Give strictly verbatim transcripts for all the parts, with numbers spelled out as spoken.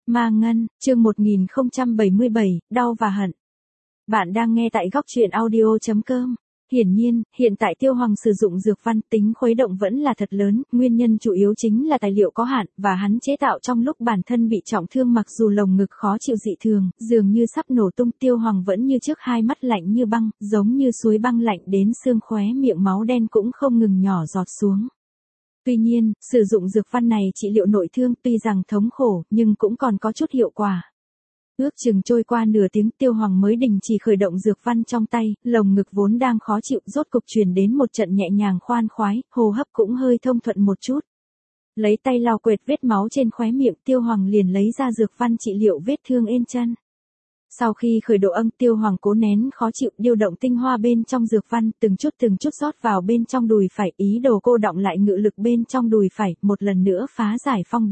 Ma Ngân, chương một nghìn không trăm bảy mươi bảy, đau và hận. Bạn đang nghe tại góc truyện audio chấm com. Hiển nhiên, hiện tại Tiêu Hoàng sử dụng dược văn tính khuấy động vẫn là thật lớn, nguyên nhân chủ yếu chính là tài liệu có hạn, và hắn chế tạo trong lúc bản thân bị trọng thương mặc dù lồng ngực khó chịu dị thường, dường như sắp nổ tung. Tiêu Hoàng vẫn như trước hai mắt lạnh như băng, giống như suối băng lạnh đến xương khóe miệng máu đen cũng không ngừng nhỏ giọt xuống. Tuy nhiên, sử dụng dược văn này trị liệu nội thương tuy rằng thống khổ nhưng cũng còn có chút hiệu quả. Ước chừng trôi qua nửa tiếng Tiêu Hoàng mới đình chỉ khởi động dược văn trong tay, lồng ngực vốn đang khó chịu rốt cục truyền đến một trận nhẹ nhàng khoan khoái, hô hấp cũng hơi thông thuận một chút. Lấy tay lau quệt vết máu trên khóe miệng Tiêu Hoàng liền lấy ra dược văn trị liệu vết thương ên chân. Sau khi khởi độ âm Tiêu Hoàng cố nén khó chịu điều động tinh hoa bên trong dược văn từng chút từng chút rót vào bên trong đùi phải ý đồ cô đọng lại ngự lực bên trong đùi phải một lần nữa phá giải phong bế.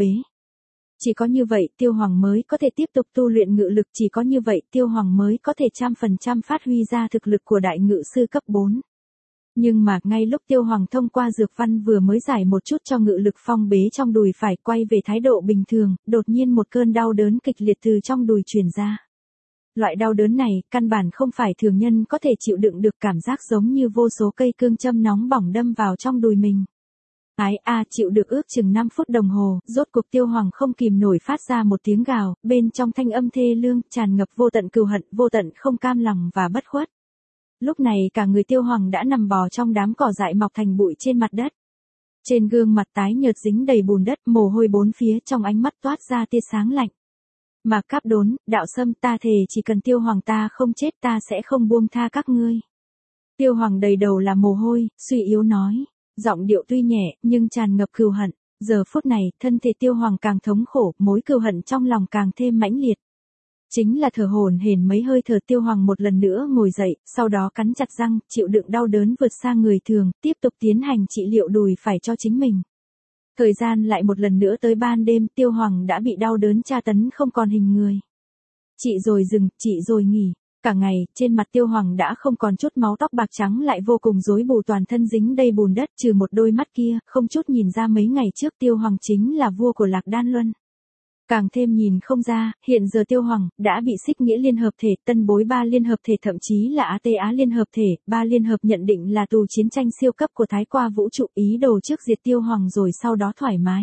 Chỉ có như vậy Tiêu Hoàng mới có thể tiếp tục tu luyện ngự lực chỉ có như vậy Tiêu Hoàng mới có thể trăm phần trăm phát huy ra thực lực của đại ngự sư cấp bốn. Nhưng mà ngay lúc Tiêu Hoàng thông qua dược văn vừa mới giải một chút cho ngự lực phong bế trong đùi phải quay về thái độ bình thường, đột nhiên một cơn đau đớn kịch liệt từ trong đùi truyền ra. Loại đau đớn này, căn bản không phải thường nhân có thể chịu đựng được cảm giác giống như vô số cây cương châm nóng bỏng đâm vào trong đùi mình. Ái a chịu được ước chừng năm phút đồng hồ, rốt cuộc Tiêu Hoàng không kìm nổi phát ra một tiếng gào, bên trong thanh âm thê lương, tràn ngập vô tận cừu hận, vô tận không cam lòng và bất khuất. Lúc này cả người Tiêu Hoàng đã nằm bò trong đám cỏ dại mọc thành bụi trên mặt đất. Trên gương mặt tái nhợt dính đầy bùn đất, mồ hôi bốn phía trong ánh mắt toát ra tia sáng lạnh. Mạc Cáp Đốn, đạo sâm ta thề chỉ cần Tiêu Hoàng ta không chết ta sẽ không buông tha các ngươi. Tiêu Hoàng đầy đầu là mồ hôi, suy yếu nói, giọng điệu tuy nhẹ nhưng tràn ngập cừu hận. Giờ phút này thân thể Tiêu Hoàng càng thống khổ, mối cừu hận trong lòng càng thêm mãnh liệt. Chính là thở hổn hển mấy hơi thở Tiêu Hoàng một lần nữa ngồi dậy, sau đó cắn chặt răng, chịu đựng đau đớn vượt xa người thường, tiếp tục tiến hành trị liệu đùi phải cho chính mình. Thời gian lại một lần nữa tới ban đêm Tiêu Hoàng đã bị đau đớn tra tấn không còn hình người. Chị rồi dừng, chị rồi nghỉ. Cả ngày, trên mặt Tiêu Hoàng đã không còn chút máu tóc bạc trắng lại vô cùng rối bù toàn thân dính đầy bùn đất trừ một đôi mắt kia, không chút nhìn ra mấy ngày trước Tiêu Hoàng chính là vua của Lạc Đan Luân. Càng thêm nhìn không ra, hiện giờ Tiêu Hoàng đã bị xích nghĩa liên hợp thể, tân bối ba liên hợp thể thậm chí là Á Tê Á liên hợp thể, ba liên hợp nhận định là tù chiến tranh siêu cấp của Thái Qua vũ trụ ý đồ trước diệt Tiêu Hoàng rồi sau đó thoải mái.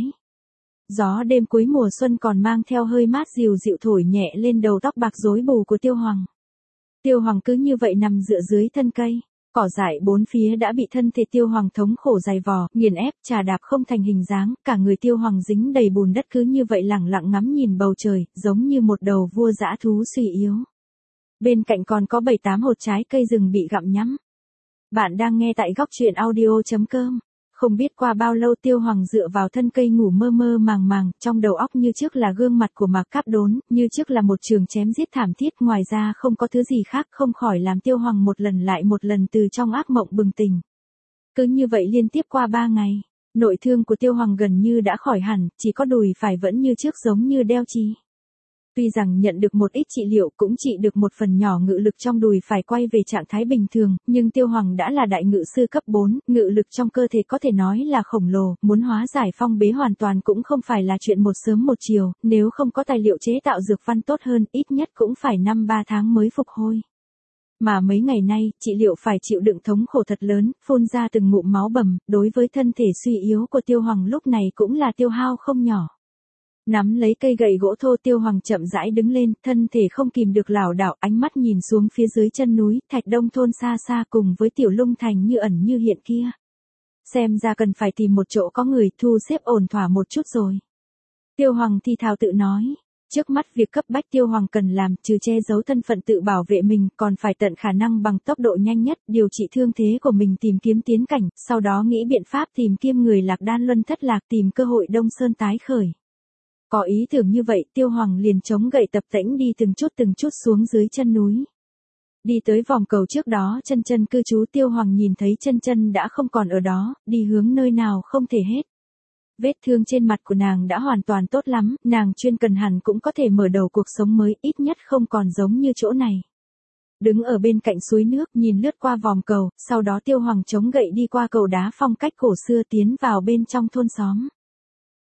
Gió đêm cuối mùa xuân còn mang theo hơi mát dịu dịu thổi nhẹ lên đầu tóc bạc rối bù của Tiêu Hoàng. Tiêu Hoàng cứ như vậy nằm dựa dưới thân cây. Cỏ dại bốn phía đã bị thân thể Tiêu Hoàng thống khổ dày vò, nghiền ép, chà đạp không thành hình dáng, cả người Tiêu Hoàng dính đầy bùn đất cứ như vậy lẳng lặng ngắm nhìn bầu trời, giống như một đầu vua dã thú suy yếu. Bên cạnh còn có bảy tám hột trái cây rừng bị gặm nhắm. Bạn đang nghe tại góc truyện audio chấm com. Không biết qua bao lâu Tiêu Hoàng dựa vào thân cây ngủ mơ mơ màng màng, trong đầu óc như trước là gương mặt của Mạc Cáp Đốn, như trước là một trường chém giết thảm thiết, ngoài ra không có thứ gì khác, không khỏi làm Tiêu Hoàng một lần lại một lần từ trong ác mộng bừng tỉnh. Cứ như vậy liên tiếp qua ba ngày, nội thương của Tiêu Hoàng gần như đã khỏi hẳn, chỉ có đùi phải vẫn như trước giống như đeo chi. Tuy rằng nhận được một ít trị liệu cũng trị được một phần nhỏ ngự lực trong đùi phải quay về trạng thái bình thường, nhưng Tiêu Hoàng đã là đại ngự sư cấp bốn, ngự lực trong cơ thể có thể nói là khổng lồ, muốn hóa giải phong bế hoàn toàn cũng không phải là chuyện một sớm một chiều, nếu không có tài liệu chế tạo dược văn tốt hơn, ít nhất cũng phải năm ba tháng mới phục hồi. Mà mấy ngày nay, trị liệu phải chịu đựng thống khổ thật lớn, phun ra từng ngụm máu bầm, đối với thân thể suy yếu của Tiêu Hoàng lúc này cũng là tiêu hao không nhỏ. Nắm lấy cây gậy gỗ thô Tiêu Hoàng chậm rãi đứng lên, thân thể không kìm được lảo đảo, ánh mắt nhìn xuống phía dưới chân núi, Thạch Đông thôn xa xa cùng với Tiểu Lung thành như ẩn như hiện kia. Xem ra cần phải tìm một chỗ có người thu xếp ổn thỏa một chút rồi. Tiêu Hoàng thì thào tự nói, trước mắt việc cấp bách Tiêu Hoàng cần làm trừ che giấu thân phận tự bảo vệ mình, còn phải tận khả năng bằng tốc độ nhanh nhất điều trị thương thế của mình tìm kiếm tiến cảnh, sau đó nghĩ biện pháp tìm kiếm người Lạc Đan Luân thất lạc tìm cơ hội Đông Sơn tái khởi. Có ý tưởng như vậy Tiêu Hoàng liền chống gậy tập tễnh đi từng chút từng chút xuống dưới chân núi. Đi tới vòng cầu trước đó Chân Chân cư trú Tiêu Hoàng nhìn thấy Chân Chân đã không còn ở đó, đi hướng nơi nào không thể hết. Vết thương trên mặt của nàng đã hoàn toàn tốt lắm, nàng chuyên cần hẳn cũng có thể mở đầu cuộc sống mới, ít nhất không còn giống như chỗ này. Đứng ở bên cạnh suối nước nhìn lướt qua vòng cầu, sau đó Tiêu Hoàng chống gậy đi qua cầu đá phong cách cổ xưa tiến vào bên trong thôn xóm.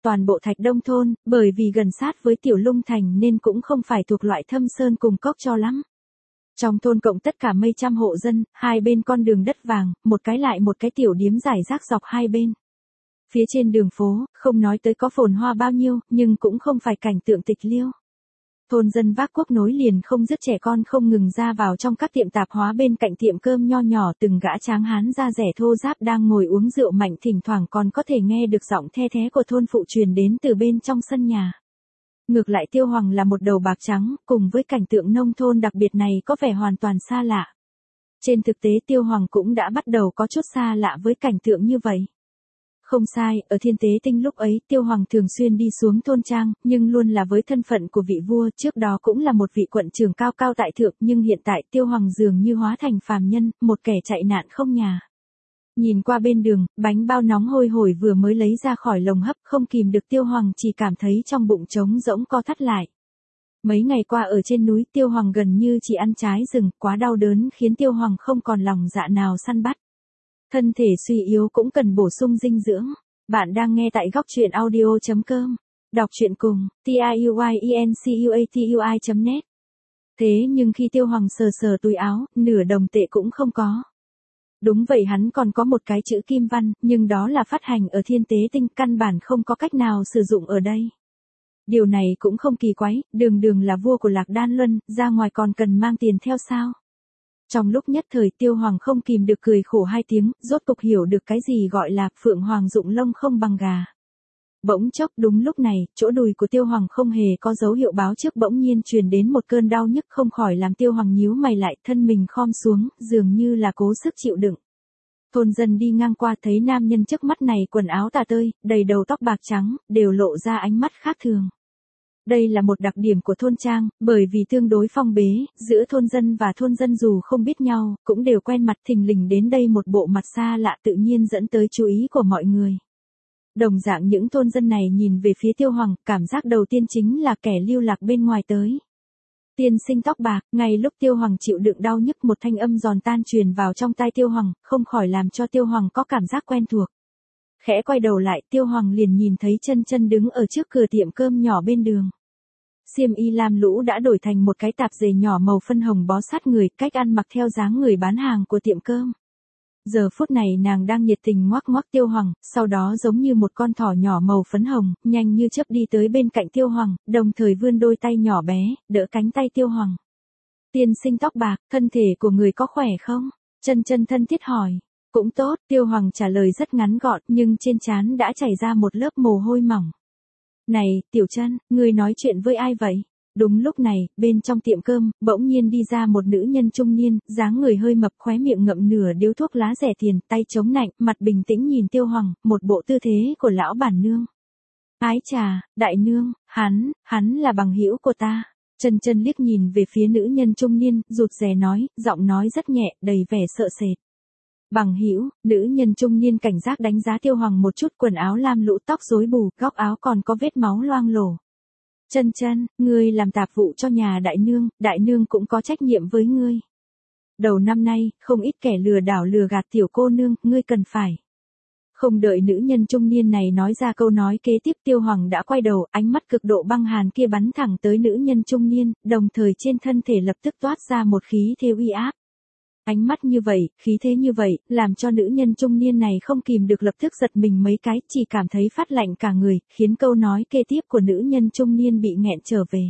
toàn bộ Thạch Đông thôn, bởi vì gần sát với Tiểu Lung Thành nên cũng không phải thuộc loại thâm sơn cùng cốc cho lắm. Trong thôn cộng tất cả mấy trăm hộ dân, hai bên con đường đất vàng, một cái lại một cái tiểu điếm rải rác dọc hai bên. Phía trên đường phố, không nói tới có phồn hoa bao nhiêu, nhưng cũng không phải cảnh tượng tịch liêu. Thôn dân vác cuốc nối liền không dứt, trẻ con không ngừng ra vào trong các tiệm tạp hóa bên cạnh tiệm cơm nho nhỏ, từng gã tráng hán da rẻ thô ráp đang ngồi uống rượu mạnh, thỉnh thoảng còn có thể nghe được giọng the thé của thôn phụ truyền đến từ bên trong sân nhà. Ngược lại Tiêu Hoàng là một đầu bạc trắng, cùng với cảnh tượng nông thôn đặc biệt này có vẻ hoàn toàn xa lạ. Trên thực tế Tiêu Hoàng cũng đã bắt đầu có chút xa lạ với cảnh tượng như vậy. Không sai, ở Thiên Tế Tinh lúc ấy Tiêu Hoàng thường xuyên đi xuống thôn trang, nhưng luôn là với thân phận của vị vua, trước đó cũng là một vị quận trưởng cao cao tại thượng, nhưng hiện tại Tiêu Hoàng dường như hóa thành phàm nhân, một kẻ chạy nạn không nhà. Nhìn qua bên đường, bánh bao nóng hôi hổi vừa mới lấy ra khỏi lồng hấp, không kìm được Tiêu Hoàng chỉ cảm thấy trong bụng trống rỗng co thắt lại. Mấy ngày qua ở trên núi Tiêu Hoàng gần như chỉ ăn trái rừng, quá đau đớn khiến Tiêu Hoàng không còn lòng dạ nào săn bắt. Thân thể suy yếu cũng cần bổ sung dinh dưỡng. Bạn đang nghe tại góc truyện audio chấm com. Đọc truyện cùng, t i u i e n c u a t u i chấm net. Thế nhưng khi Tiêu Hoàng sờ sờ túi áo, nửa đồng tệ cũng không có. Đúng vậy, hắn còn có một cái chữ kim văn, nhưng đó là phát hành ở Thiên Tế Tinh, căn bản không có cách nào sử dụng ở đây. Điều này cũng không kỳ quái, đường đường là vua của Lạc Đan Luân, ra ngoài còn cần mang tiền theo sao? Trong lúc nhất thời Tiêu Hoàng không kìm được cười khổ hai tiếng, rốt cục hiểu được cái gì gọi là phượng hoàng dụng lông không bằng gà. Bỗng chốc đúng lúc này, chỗ đùi của Tiêu Hoàng không hề có dấu hiệu báo trước bỗng nhiên truyền đến một cơn đau nhức không khỏi làm Tiêu Hoàng nhíu mày lại, thân mình khom xuống, dường như là cố sức chịu đựng. Thôn dân đi ngang qua thấy nam nhân trước mắt này quần áo tả tơi, đầy đầu tóc bạc trắng, đều lộ ra ánh mắt khác thường. Đây là một đặc điểm của thôn trang, bởi vì tương đối phong bế, giữa thôn dân và thôn dân dù không biết nhau, cũng đều quen mặt, thình lình đến đây một bộ mặt xa lạ tự nhiên dẫn tới chú ý của mọi người. Đồng dạng những thôn dân này nhìn về phía Tiêu Hoàng, cảm giác đầu tiên chính là kẻ lưu lạc bên ngoài tới. Tiên sinh tóc bạc, ngay lúc Tiêu Hoàng chịu đựng đau nhức một thanh âm giòn tan truyền vào trong tai Tiêu Hoàng, không khỏi làm cho Tiêu Hoàng có cảm giác quen thuộc. Khẽ quay đầu lại, Tiêu Hoàng liền nhìn thấy Chân Chân đứng ở trước cửa tiệm cơm nhỏ bên đường. Xiêm y lam lũ đã đổi thành một cái tạp dề nhỏ màu phân hồng bó sát người, cách ăn mặc theo dáng người bán hàng của tiệm cơm. Giờ phút này nàng đang nhiệt tình ngoắc ngoắc Tiêu Hoàng, sau đó giống như một con thỏ nhỏ màu phấn hồng, nhanh như chớp đi tới bên cạnh Tiêu Hoàng, đồng thời vươn đôi tay nhỏ bé, đỡ cánh tay Tiêu Hoàng. Tiên sinh tóc bạc, thân thể của người có khỏe không? Chân Chân thân thiết hỏi. Cũng tốt, Tiêu Hoàng trả lời rất ngắn gọn, nhưng trên trán đã chảy ra một lớp mồ hôi mỏng. Này, Tiểu Chân, ngươi nói chuyện với ai vậy? Đúng lúc này, bên trong tiệm cơm, bỗng nhiên đi ra một nữ nhân trung niên, dáng người hơi mập, khóe miệng ngậm nửa điếu thuốc lá rẻ tiền, tay chống nạnh, mặt bình tĩnh nhìn Tiêu Hoàng, một bộ tư thế của lão bản nương. Ái chà, đại nương, hắn, hắn là bằng hữu của ta. Chân Chân liếc nhìn về phía nữ nhân trung niên, rụt rè nói, giọng nói rất nhẹ, đầy vẻ sợ sệt. Bằng hữu, nữ nhân trung niên cảnh giác đánh giá Tiêu Hoàng một chút, quần áo lam lũ, tóc rối bù, góc áo còn có vết máu loang lổ. Chân Chân, ngươi làm tạp vụ cho nhà đại nương, đại nương cũng có trách nhiệm với ngươi. Đầu năm nay, không ít kẻ lừa đảo lừa gạt tiểu cô nương, ngươi cần phải. Không đợi nữ nhân trung niên này nói ra câu nói kế tiếp, Tiêu Hoàng đã quay đầu, ánh mắt cực độ băng hàn kia bắn thẳng tới nữ nhân trung niên, đồng thời trên thân thể lập tức toát ra một khí thế uy áp. Ánh mắt như vậy, khí thế như vậy, làm cho nữ nhân trung niên này không kìm được lập tức giật mình mấy cái, chỉ cảm thấy phát lạnh cả người, khiến câu nói kế tiếp của nữ nhân trung niên bị nghẹn trở về.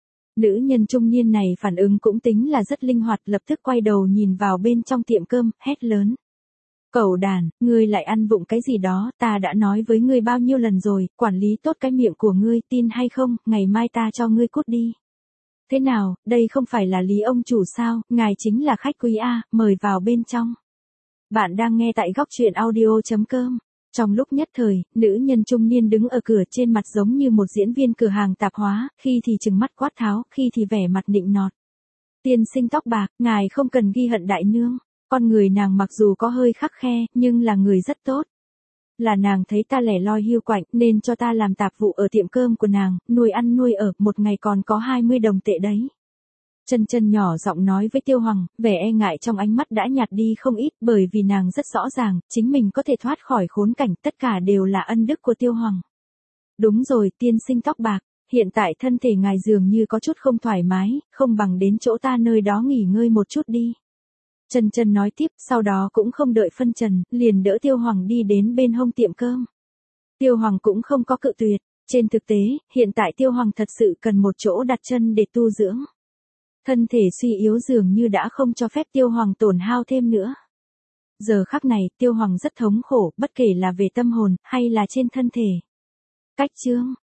Nữ nhân trung niên này phản ứng cũng tính là rất linh hoạt, lập tức quay đầu nhìn vào bên trong tiệm cơm, hét lớn. Cẩu đàn, ngươi lại ăn vụng cái gì đó, ta đã nói với ngươi bao nhiêu lần rồi, quản lý tốt cái miệng của ngươi, tin hay không, ngày mai ta cho ngươi cút đi. Thế nào, đây không phải là Lý ông chủ sao, ngài chính là khách quý A, mời vào bên trong. Bạn đang nghe tại góc truyện audio chấm com. Trong lúc nhất thời, nữ nhân trung niên đứng ở cửa trên mặt giống như một diễn viên cửa hàng tạp hóa, khi thì trừng mắt quát tháo, khi thì vẻ mặt nịnh nọt. Tiên sinh tóc bạc, ngài không cần ghi hận đại nương. Con người nàng mặc dù có hơi khắc khe, nhưng là người rất tốt. Là nàng thấy ta lẻ loi hiu quạnh, nên cho ta làm tạp vụ ở tiệm cơm của nàng, nuôi ăn nuôi ở, một ngày còn có hai mươi đồng tệ đấy. Chân Chân nhỏ giọng nói với Tiêu Hoàng, vẻ e ngại trong ánh mắt đã nhạt đi không ít, bởi vì nàng rất rõ ràng, chính mình có thể thoát khỏi khốn cảnh, tất cả đều là ân đức của Tiêu Hoàng. Đúng rồi, tiên sinh tóc bạc, hiện tại thân thể ngài dường như có chút không thoải mái, không bằng đến chỗ ta nơi đó nghỉ ngơi một chút đi. Trần Trần nói tiếp, sau đó cũng không đợi phân trần, liền đỡ Tiêu Hoàng đi đến bên hông tiệm cơm. Tiêu Hoàng cũng không có cự tuyệt, trên thực tế, hiện tại Tiêu Hoàng thật sự cần một chỗ đặt chân để tu dưỡng. Thân thể suy yếu dường như đã không cho phép Tiêu Hoàng tổn hao thêm nữa. Giờ khắc này, Tiêu Hoàng rất thống khổ, bất kể là về tâm hồn, hay là trên thân thể. Cách chương